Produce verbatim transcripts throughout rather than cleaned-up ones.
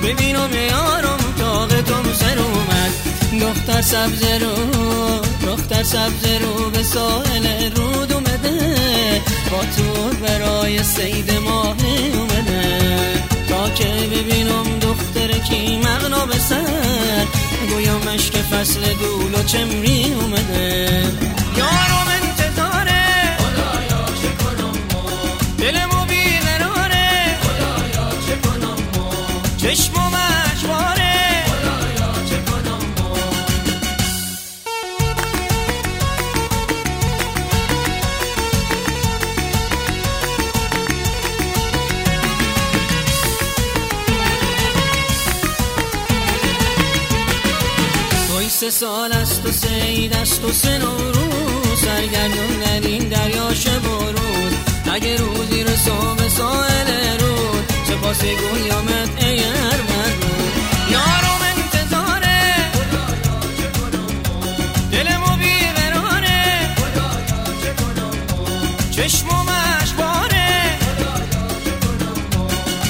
ببینم یارم طاقتم سر اومد. دختر سبز رو دختر سبز رو به ساحل رود اومده، با تو برای صید ماه اومده. تا که ببینم دختر کی مغنا به سر، گویا مشک فصل دول و چمری اومده. یارم انتظاره خدایا چه کنم ما، دلمو بیقراره خدایا چه کنم ما، چشمم اشواره خدایا چه کنم ما. توی سه سال است و سید است و سه نوروز، سرگردون در این دریا شب و روز. اگه روزی رسو به ساحل رود، سپاسی گویامت ای ارمن رود. یارم انتظاره خدایا چه کنم ما، دلمو بیقراره خدایا چه کنم ما، چشمم اشواره خدایا چه کنم ما.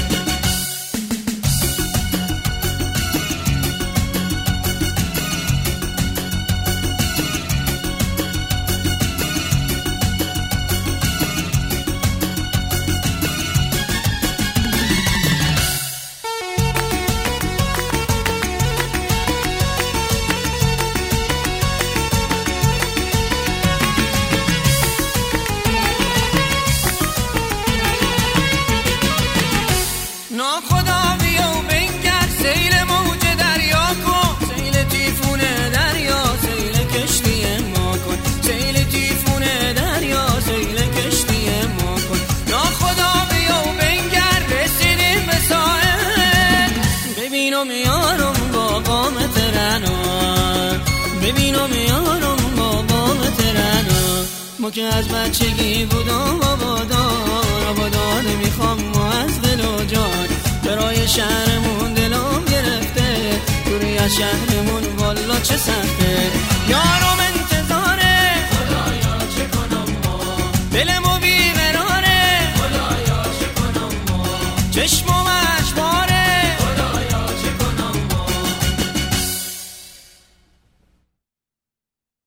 ناخدا بیا و بنگر سیل موج دریا کن، سیل تیفونه دریا سیل کشتی ما کن، سیل تیفونه دریا سیل کشتی ما کن. ناخدا بیا و بنگر رسیدیم به ساحل، ببینم یارم با قامت رنا، ببینم یارم با قامت رنا. ما که از بچگی بودم آبادان، آبادان میخوام ما از دل و جان. برای شهرمون دلم گرفته، دوری از شهرمون والا چه سخته. یارم